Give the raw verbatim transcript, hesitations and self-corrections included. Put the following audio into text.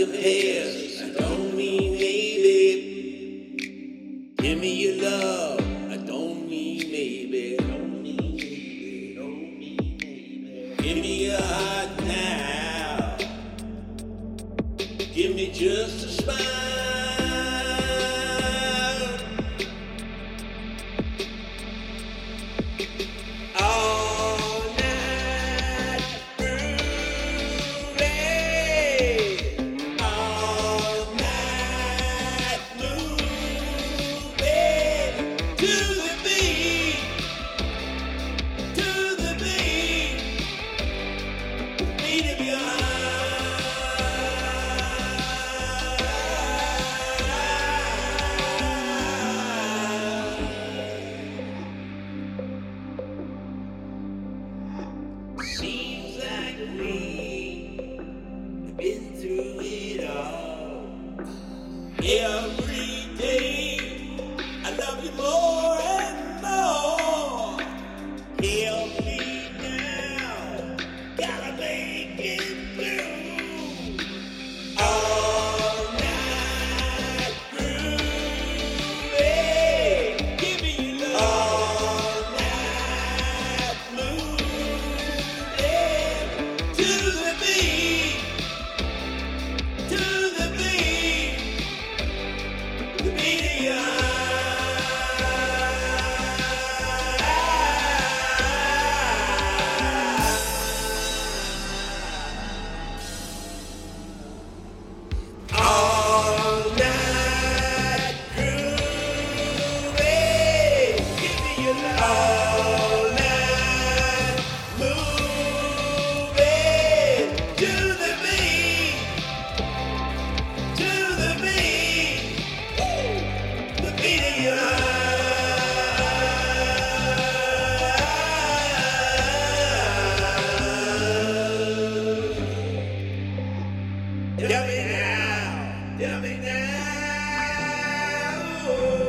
them hairs. I don't mean maybe. Give me your love. I don't mean maybe. Don't mean maybe. Don't mean maybe. Give me your heart now. Give me just a smile. All night moving. All night moving. To the beat. To the beat. Beat of your heart. Seems like we've been through it all. Every day, I love you more and more. Help me now, gotta make it through. All night grooving. Give me your love. All night moving. To the beat. To the beat. The beat of your heart. All night grooving. Give me your love. All night moving. To the beat. To the beat. Woo. The beat of your heart. Tell me now. Tell me now.